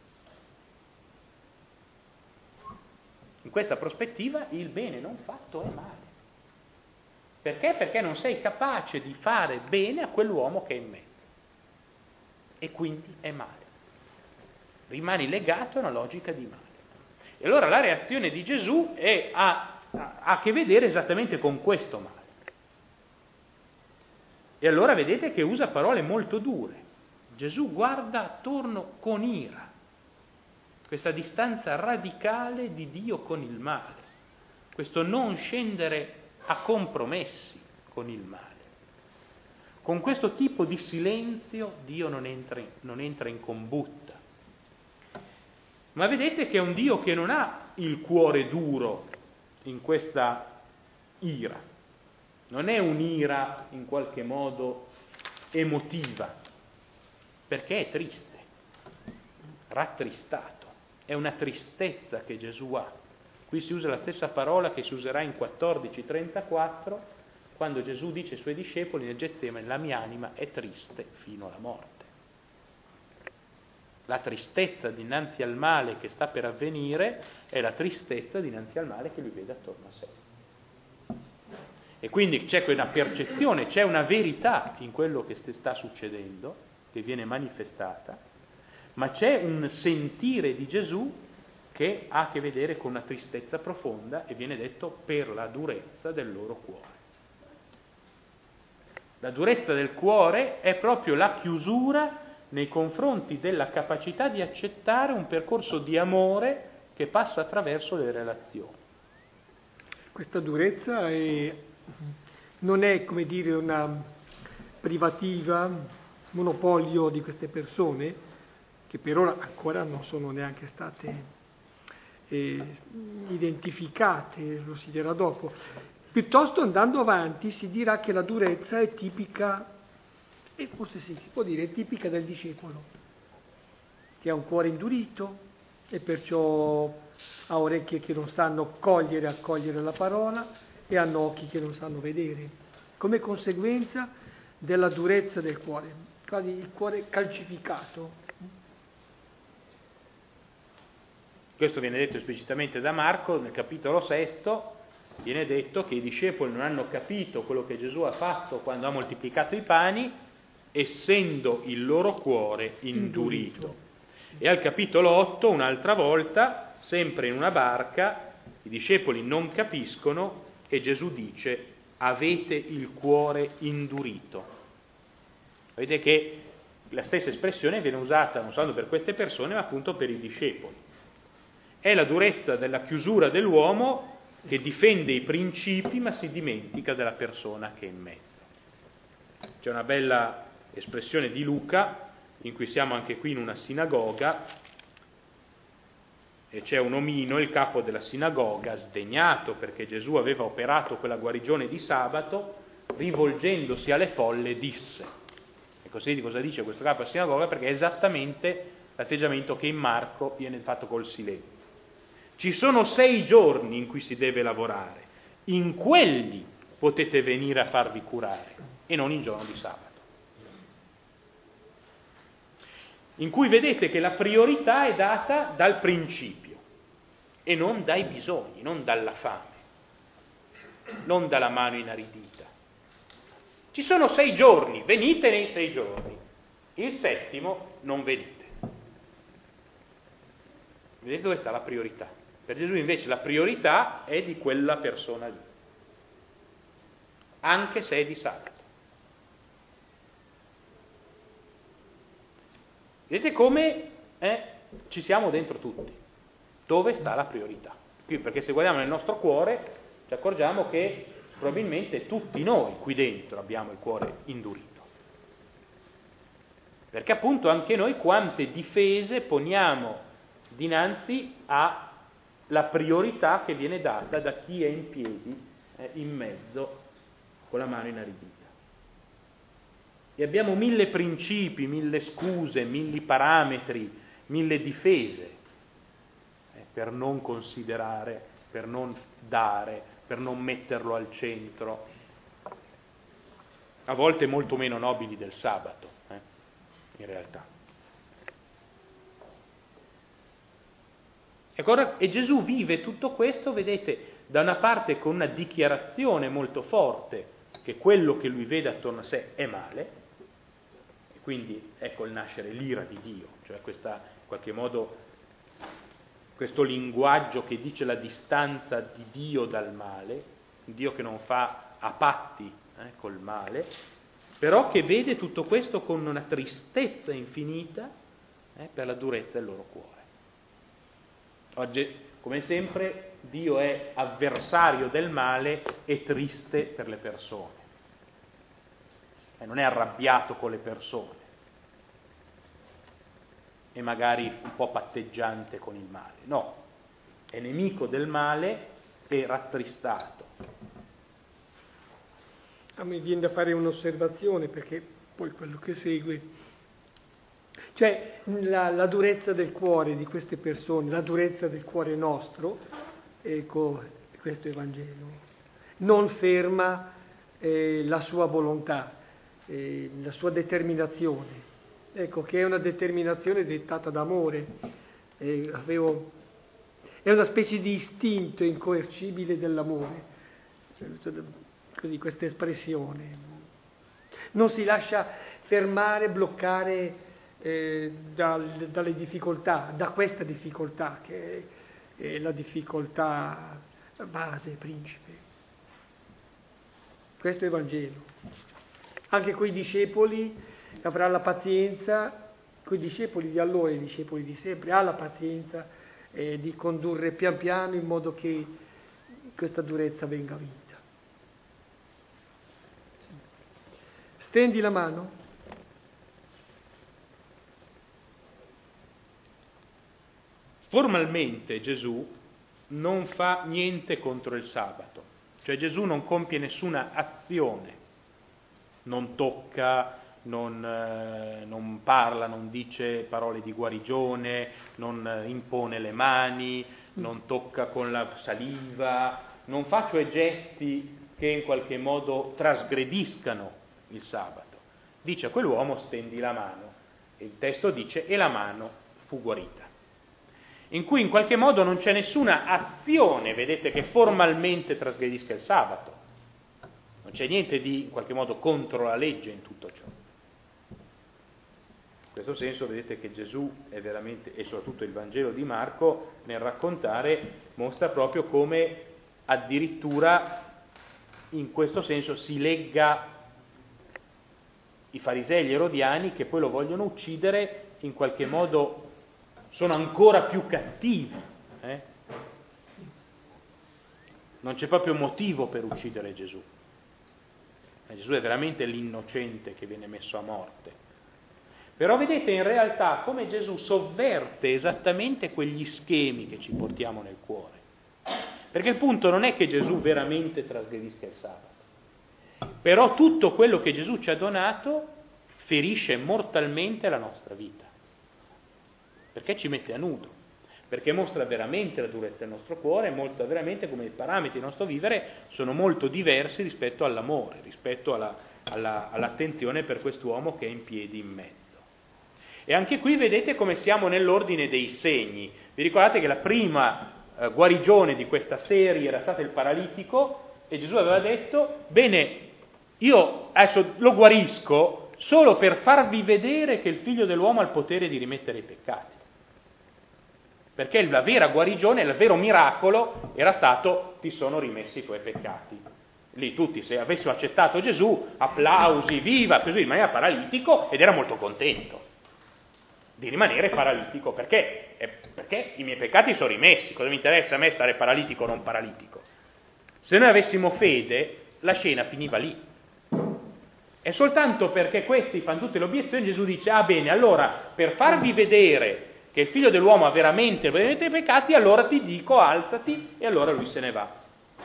In questa prospettiva il bene non fatto è male. Perché? Perché non sei capace di fare bene a quell'uomo che è in mezzo. E quindi è male. Rimani legato a una logica di male. E allora la reazione di Gesù ha a che vedere esattamente con questo male. E allora vedete che usa parole molto dure. Gesù guarda attorno con ira. Questa distanza radicale di Dio con il male. Questo non scendere a compromessi con il male. Con questo tipo di silenzio Dio non entra in combutta. Ma vedete che è un Dio che non ha il cuore duro in questa ira. Non è un'ira in qualche modo emotiva, perché è triste, rattristato. È una tristezza che Gesù ha. Qui si usa la stessa parola che si userà in 14:34, quando Gesù dice ai suoi discepoli nel Getsemani: la mia anima è triste fino alla morte. La tristezza dinanzi al male che sta per avvenire è la tristezza dinanzi al male che lui vede attorno a sé. E quindi c'è quella percezione, c'è una verità in quello che sta succedendo, che viene manifestata, ma c'è un sentire di Gesù che ha a che vedere con una tristezza profonda, e viene detto per la durezza del loro cuore. La durezza del cuore è proprio la chiusura nei confronti della capacità di accettare un percorso di amore che passa attraverso le relazioni. Questa durezza non è, come dire, una privativa, monopolio di queste persone, che per ora ancora non sono neanche state identificate, lo si dirà dopo. Piuttosto, andando avanti, si dirà che la durezza è tipica, e forse sì, si può dire, è tipica del discepolo, che ha un cuore indurito e perciò ha orecchie che non sanno accogliere la parola, e hanno occhi che non sanno vedere, come conseguenza della durezza del cuore, quasi il cuore calcificato. Questo viene detto esplicitamente da Marco nel capitolo 6, viene detto che i discepoli non hanno capito quello che Gesù ha fatto quando ha moltiplicato i pani, essendo il loro cuore indurito. E al capitolo 8, un'altra volta, sempre in una barca, i discepoli non capiscono e Gesù dice: avete il cuore indurito. Vedete che la stessa espressione viene usata non solo per queste persone, ma appunto per i discepoli. È la durezza della chiusura dell'uomo che difende i principi ma si dimentica della persona che è in mezzo. C'è una bella espressione di Luca, in cui siamo anche qui in una sinagoga, e c'è un omino, il capo della sinagoga, sdegnato perché Gesù aveva operato quella guarigione di sabato, rivolgendosi alle folle disse. E così cosa dice questo capo della sinagoga? Perché è esattamente l'atteggiamento che in Marco viene fatto col silenzio. Ci sono 6 giorni in cui si deve lavorare, in quelli potete venire a farvi curare, e non il giorno di sabato. In cui vedete che la priorità è data dal principio e non dai bisogni, non dalla fame, non dalla mano inaridita. Ci sono 6 giorni, venite nei 6 giorni, il 7° non venite. Vedete dove sta la priorità? Per Gesù invece la priorità è di quella persona lì, anche se è di sabato. Vedete come ci siamo dentro tutti, dove sta la priorità. Perché se guardiamo nel nostro cuore ci accorgiamo che probabilmente tutti noi qui dentro abbiamo il cuore indurito. Perché appunto anche noi quante difese poniamo dinanzi alla priorità che viene data da chi è in piedi in mezzo con la mano inaridita. E abbiamo 1000 principi, 1000 scuse, 1000 parametri, 1000 difese per non considerare, per non dare, per non metterlo al centro. a volte molto meno nobili del sabato, in realtà. E Gesù vive tutto questo, vedete, da una parte con una dichiarazione molto forte che quello che lui vede attorno a sé è male, e quindi ecco il nascere l'ira di Dio, cioè questa, in qualche modo, questo linguaggio che dice la distanza di Dio dal male, Dio che non fa a patti col male, però che vede tutto questo con una tristezza infinita per la durezza del loro cuore. Oggi, come sempre, Dio è avversario del male e triste per le persone. E non è arrabbiato con le persone. E magari un po' patteggiante con il male. No, è nemico del male e rattristato. A me viene da fare un'osservazione, perché poi quello che segue, cioè la durezza del cuore di queste persone, la durezza del cuore nostro, ecco, questo Evangelo, non ferma la sua volontà, la sua determinazione, ecco, che è una determinazione dettata d'amore. È una specie di istinto incoercibile dell'amore, così questa espressione. Non si lascia fermare, bloccare dalle difficoltà, da questa difficoltà che è la difficoltà base, principe. Questo è il Vangelo. Anche coi discepoli avrà la pazienza, coi discepoli di allora e i discepoli di sempre, ha la pazienza di condurre pian piano in modo che questa durezza venga vinta. Stendi la mano. Formalmente Gesù non fa niente contro il sabato, cioè Gesù non compie nessuna azione, non tocca, non parla, non dice parole di guarigione, non impone le mani, non tocca con la saliva, non fa cioè gesti che in qualche modo trasgrediscano il sabato. Dice a quell'uomo stendi la mano, e il testo dice e la mano fu guarita. In cui in qualche modo non c'è nessuna azione, vedete, che formalmente trasgredisca il sabato. Non c'è niente di, in qualche modo, contro la legge in tutto ciò. In questo senso vedete che Gesù è veramente, e soprattutto il Vangelo di Marco, nel raccontare, mostra proprio come addirittura in questo senso si legga i farisei e gli erodiani che poi lo vogliono uccidere, in qualche modo sono ancora più cattivi. Non c'è proprio motivo per uccidere Gesù. Gesù è veramente l'innocente che viene messo a morte. Però vedete in realtà come Gesù sovverte esattamente quegli schemi che ci portiamo nel cuore. Perché il punto non è che Gesù veramente trasgredisca il sabato, però tutto quello che Gesù ci ha donato ferisce mortalmente la nostra vita. Perché ci mette a nudo, perché mostra veramente la durezza del nostro cuore, mostra veramente come i parametri del nostro vivere sono molto diversi rispetto all'amore, rispetto all'attenzione per quest'uomo che è in piedi in mezzo. E anche qui vedete come siamo nell'ordine dei segni. Vi ricordate che la prima guarigione di questa serie era stato il paralitico e Gesù aveva detto, bene, io adesso lo guarisco solo per farvi vedere che il Figlio dell'uomo ha il potere di rimettere i peccati. Perché la vera guarigione, il vero miracolo era stato ti sono rimessi i tuoi peccati. Lì tutti, se avessero accettato Gesù, applausi, viva, così rimaneva paralitico ed era molto contento di rimanere paralitico. Perché? Perché i miei peccati sono rimessi, cosa mi interessa a me stare paralitico o non paralitico? Se noi avessimo fede, la scena finiva lì. È soltanto perché questi fanno tutte le obiezioni, Gesù dice, ah bene, allora per farvi vedere che il Figlio dell'uomo ha veramente i peccati, allora ti dico alzati, e allora lui se ne va.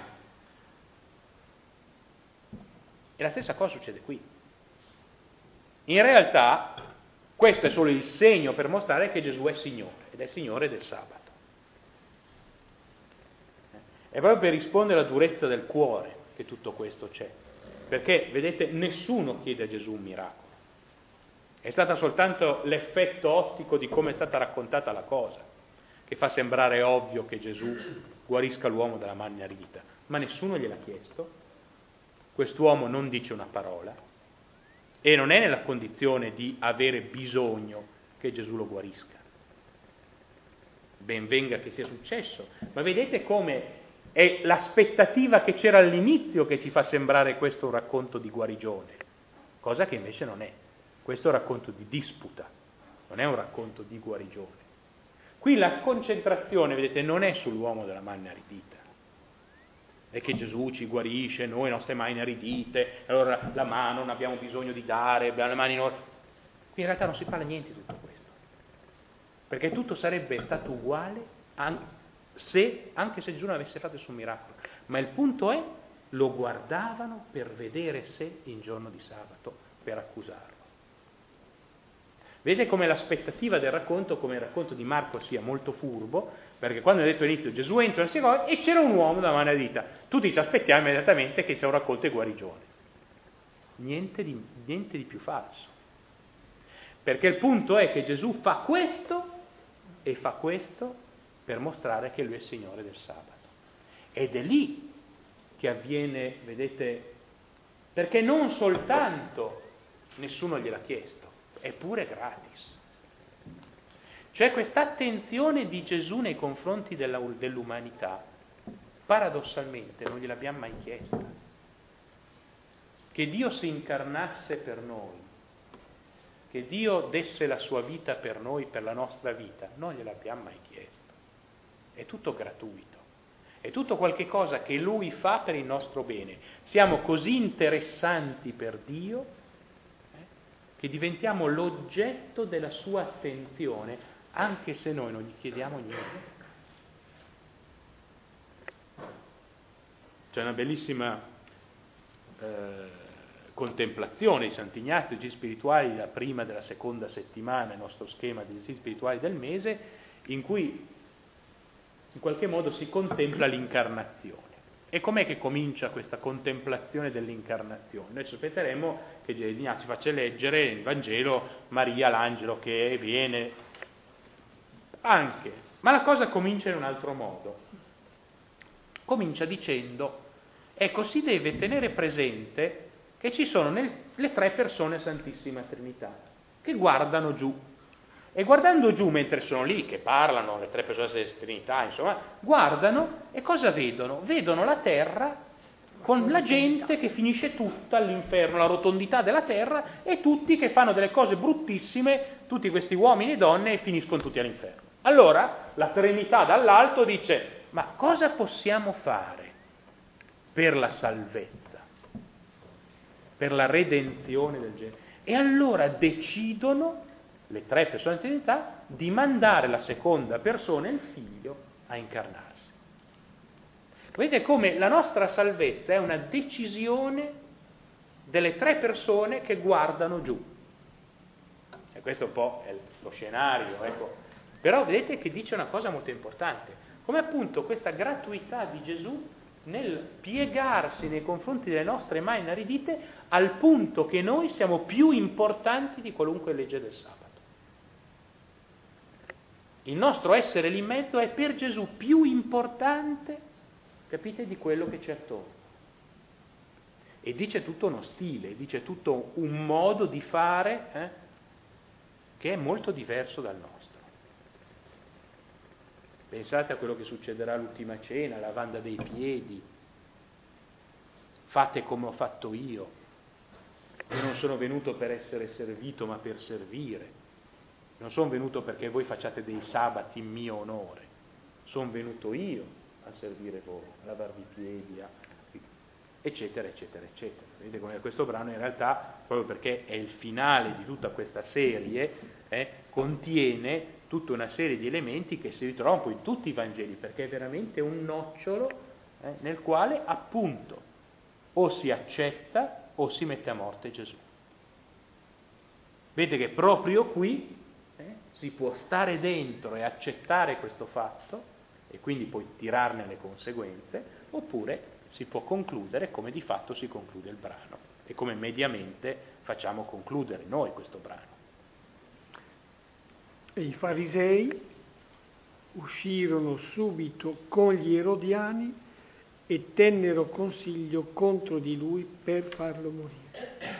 E la stessa cosa succede qui. In realtà questo è solo il segno per mostrare che Gesù è Signore, ed è Signore del sabato. È proprio per rispondere alla durezza del cuore che tutto questo c'è. Perché, vedete, nessuno chiede a Gesù un miracolo. È stato soltanto l'effetto ottico di come è stata raccontata la cosa, che fa sembrare ovvio che Gesù guarisca l'uomo dalla mano inaridita. Ma nessuno gliel'ha chiesto, quest'uomo non dice una parola e non è nella condizione di avere bisogno che Gesù lo guarisca. Ben venga che sia successo, ma vedete come è l'aspettativa che c'era all'inizio che ci fa sembrare questo un racconto di guarigione, cosa che invece non è. Questo è un racconto di disputa, non è un racconto di guarigione. Qui la concentrazione, vedete, non è sull'uomo della mano inaridita. È che Gesù ci guarisce, noi le nostre mani inaridite, allora la mano non abbiamo bisogno di dare, abbiamo le mani in ordine. Qui in realtà non si parla niente di tutto questo. Perché tutto sarebbe stato uguale anche se Gesù non avesse fatto nessun miracolo. Ma il punto è, lo guardavano per vedere se in giorno di sabato, per accusarlo. Vedete come l'aspettativa del racconto, come il racconto di Marco sia molto furbo, perché quando ha detto all'inizio Gesù entra nella sinagoga e c'era un uomo da mano dita, tutti ci aspettiamo immediatamente che sia un racconto di guarigione. Niente di più falso. Perché il punto è che Gesù fa questo e fa questo per mostrare che Lui è Signore del sabato. Ed è lì che avviene, vedete, perché non soltanto nessuno gliel'ha chiesto, è pure gratis. Cioè questa attenzione di Gesù nei confronti dell'umanità, paradossalmente non gliel'abbiamo mai chiesta. Che Dio si incarnasse per noi, che Dio desse la sua vita per noi, per la nostra vita, non gliel'abbiamo mai chiesto. È tutto gratuito, è tutto qualche cosa che Lui fa per il nostro bene. Siamo così interessanti per Dio che diventiamo l'oggetto della sua attenzione, anche se noi non gli chiediamo niente. C'è una bellissima contemplazione di Sant'Ignazio, giri spirituali, la prima della seconda settimana, il nostro schema di giri spirituali del mese, in cui in qualche modo si contempla l'incarnazione. E com'è che comincia questa contemplazione dell'incarnazione? Noi sospetteremo che Ignazio faccia leggere il Vangelo Maria, l'angelo che viene anche, ma la cosa comincia in un altro modo. Comincia dicendo, ecco, si deve tenere presente che ci sono le tre persone Santissima Trinità, che guardano giù. E guardando giù, mentre sono lì, che parlano, le tre persone della Trinità, insomma, guardano e cosa vedono? Vedono la terra con la gente che finisce tutta all'inferno, la rotondità della terra, e tutti che fanno delle cose bruttissime, tutti questi uomini e donne, e finiscono tutti all'inferno. Allora, la Trinità dall'alto dice, ma cosa possiamo fare per la salvezza, per la redenzione del genere? E allora decidono le tre persone della Trinità di mandare la seconda persona, il Figlio, a incarnarsi. Vedete come la nostra salvezza è una decisione delle tre persone che guardano giù. E questo un po' è lo scenario, ecco. Però vedete che dice una cosa molto importante, come appunto questa gratuità di Gesù nel piegarsi nei confronti delle nostre mani inaridite al punto che noi siamo più importanti di qualunque legge del sabato. Il nostro essere lì in mezzo è per Gesù più importante, capite, di quello che c'è attorno. E dice tutto uno stile, dice tutto un modo di fare che è molto diverso dal nostro. Pensate a quello che succederà all'ultima cena, la lavanda dei piedi. Fate come ho fatto io. Io non sono venuto per essere servito, ma per servire. Non sono venuto perché voi facciate dei sabati in mio onore, sono venuto io a servire voi, a lavarvi i piedi, eccetera, eccetera, eccetera. Vedete come questo brano in realtà, proprio perché è il finale di tutta questa serie, contiene tutta una serie di elementi che si ritrovano poi in tutti i Vangeli, perché è veramente un nocciolo nel quale appunto o si accetta o si mette a morte Gesù. Vedete che proprio qui si può stare dentro e accettare questo fatto e quindi poi tirarne le conseguenze, oppure si può concludere come di fatto si conclude il brano e come mediamente facciamo concludere noi questo brano. E i farisei uscirono subito con gli erodiani e tennero consiglio contro di lui per farlo morire.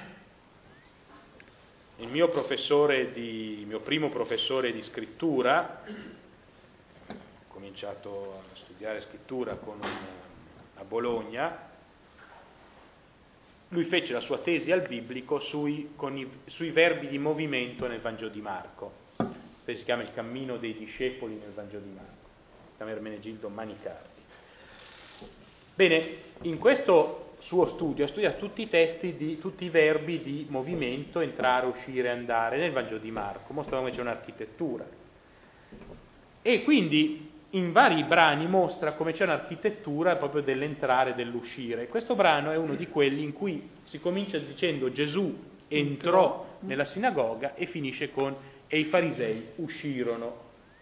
Il mio primo professore di scrittura, ho cominciato a studiare scrittura a Bologna, lui fece la sua tesi al biblico sui verbi di movimento nel Vangelo di Marco. Si chiama Il cammino dei discepoli nel Vangelo di Marco, si chiama Ermenegildo Manicardi. Bene, in questo suo studio ha studiato tutti i testi tutti i verbi di movimento, entrare, uscire, andare nel Vangelo di Marco, mostrando come c'è un'architettura. E quindi in vari brani mostra come c'è un'architettura proprio dell'entrare e dell'uscire. Questo brano è uno di quelli in cui si comincia dicendo Gesù entrò nella sinagoga e finisce con e i farisei uscirono.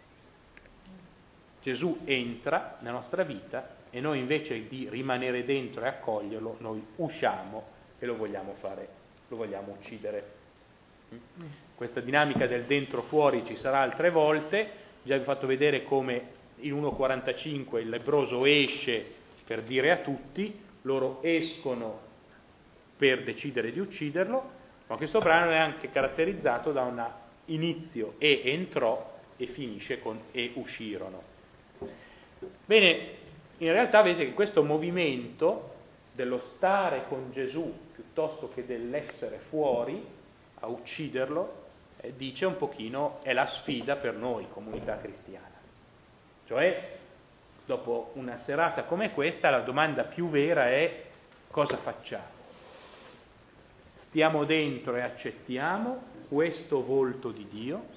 Gesù entra nella nostra vita e noi invece di rimanere dentro e accoglierlo, noi usciamo e lo vogliamo uccidere. Questa dinamica del dentro fuori ci sarà altre volte, già vi ho fatto vedere come in 1,45 il lebbroso esce per dire a tutti, loro escono per decidere di ucciderlo, ma questo brano è anche caratterizzato da un inizio e entrò e finisce con e uscirono. Bene, in realtà vedete che questo movimento dello stare con Gesù piuttosto che dell'essere fuori a ucciderlo, dice un pochino, è la sfida per noi, comunità cristiana. Cioè, dopo una serata come questa, la domanda più vera è cosa facciamo? Stiamo dentro e accettiamo questo volto di Dio?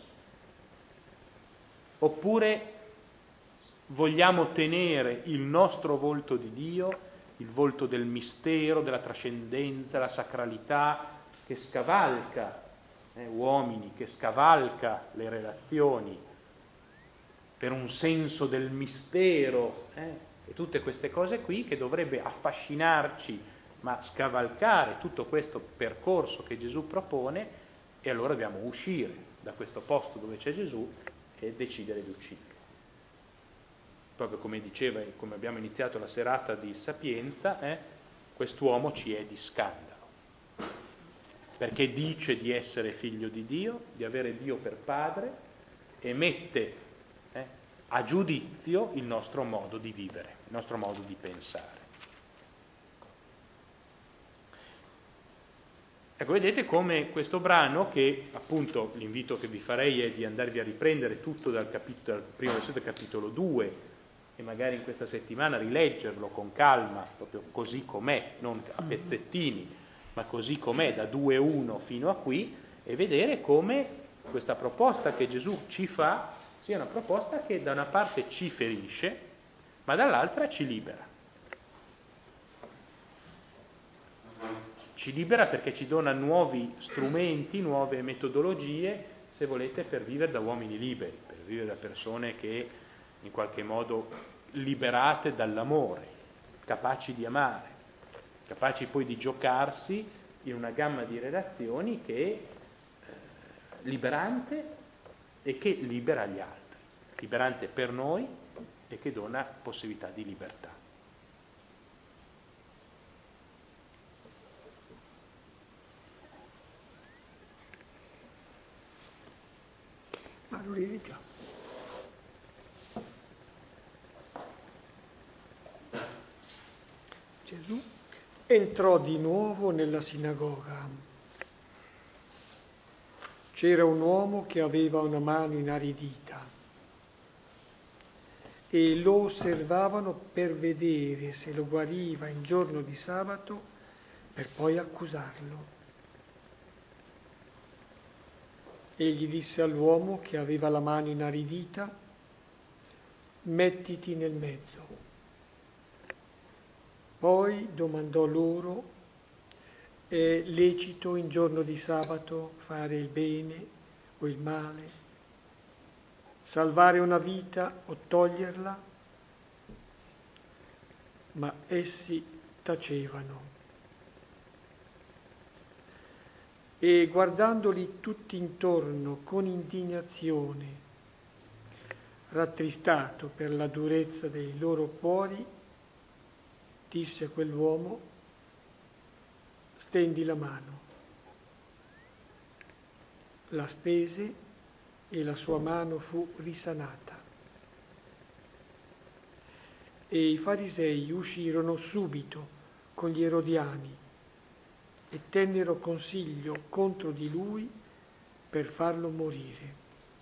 Oppure vogliamo tenere il nostro volto di Dio, il volto del mistero, della trascendenza, la sacralità che scavalca uomini, che scavalca le relazioni per un senso del mistero e tutte queste cose qui che dovrebbe affascinarci ma scavalcare tutto questo percorso che Gesù propone, e allora dobbiamo uscire da questo posto dove c'è Gesù e decidere di ucciderlo. Proprio come diceva, come abbiamo iniziato la serata di Sapienza, quest'uomo ci è di scandalo, perché dice di essere figlio di Dio, di avere Dio per padre, e mette a giudizio il nostro modo di vivere, il nostro modo di pensare. Ecco, vedete come questo brano, che appunto l'invito che vi farei è di andarvi a riprendere tutto dal primo versetto del capitolo 2 e magari in questa settimana rileggerlo con calma, proprio così com'è, non a pezzettini, ma così com'è, da 2:1 fino a qui, e vedere come questa proposta che Gesù ci fa sia una proposta che da una parte ci ferisce, ma dall'altra ci libera. Ci libera perché ci dona nuovi strumenti, nuove metodologie, se volete, per vivere da uomini liberi, per vivere da persone che in qualche modo liberate dall'amore, capaci di amare, capaci poi di giocarsi in una gamma di relazioni che è liberante e che libera gli altri, liberante per noi e che dona possibilità di libertà. Ma lo rileggiamo. Gesù entrò di nuovo nella sinagoga. C'era un uomo che aveva una mano inaridita e lo osservavano per vedere se lo guariva in giorno di sabato per poi accusarlo. Egli disse all'uomo che aveva la mano inaridita: mettiti nel mezzo. Poi domandò loro: è lecito in giorno di sabato fare il bene o il male, salvare una vita o toglierla? Ma essi tacevano. E guardandoli tutti intorno con indignazione, rattristato per la durezza dei loro cuori, disse a quell'uomo: stendi la mano. La stese e la sua mano fu risanata. E i farisei uscirono subito con gli erodiani e tennero consiglio contro di lui per farlo morire.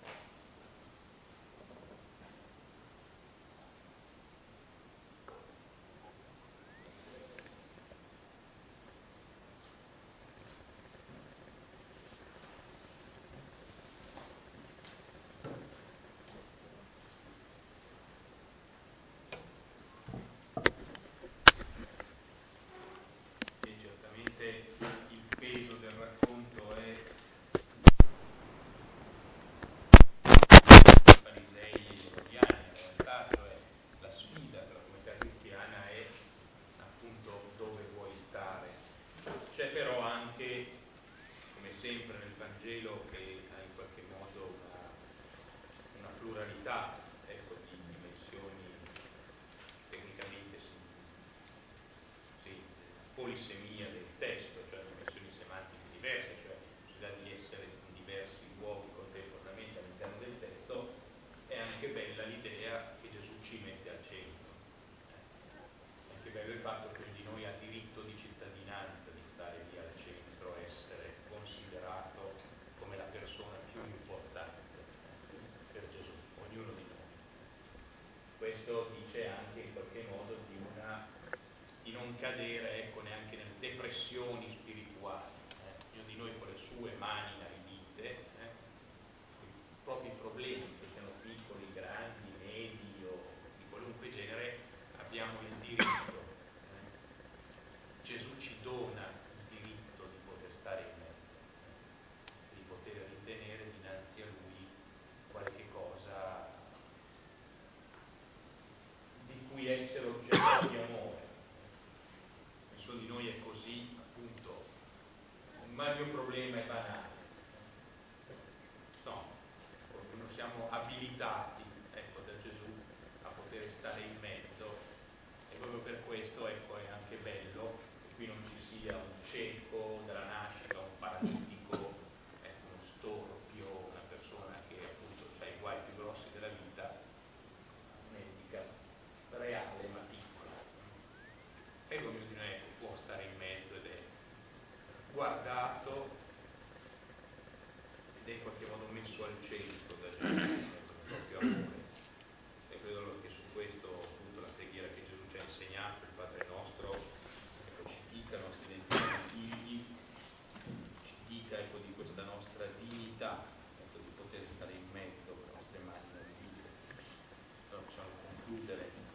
C'è però anche, come sempre nel Vangelo, che ha in qualche modo una pluralità, ecco, di dimensioni tecnicamente polisemia del testo, cioè dimensioni semantiche diverse, cioè la possibilità di essere in diversi luoghi contemporaneamente all'interno del testo. È anche bella l'idea che Gesù ci mette al centro. È anche bello il fatto che ognuno di noi ha diritto di cittadinanza, di stare lì al centro, essere considerato come la persona più importante per Gesù, ognuno di noi. Questo dice anche in qualche modo di non cadere, ecco, neanche nelle depressioni spirituali. Ognuno di noi con le sue mani inaridite, i propri problemi, che siano piccoli, grandi, medi o di qualunque genere, abbiamo il diritto. Gesù ci dona il diritto di poter stare in mezzo, di poter ritenere dinanzi a Lui qualche cosa di cui essere oggetto di amore. Nessuno di noi è così, appunto, ma il mio problema è banale. No, noi siamo abilitati, ecco, da Gesù a poter stare in mezzo, e proprio per questo, ecco, è anche bello che qui non ci sia un cieco dalla nascita, un paralitico, ecco, uno storpio, una persona che appunto ha i guai più grossi della vita, un'etica reale ma piccola. E ognuno di noi può stare in mezzo ed è guardato ed è in qualche modo messo al centro da Gesù, con il proprio amore. E credo allora che su questo, appunto, la preghiera che Gesù ci ha insegnato, il Padre nostro, ci dica, i nostri identici figli, ci dica, ecco, di questa nostra dignità, ecco, di poter stare in mezzo con le nostre mani nelle vite. Allora possiamo concludere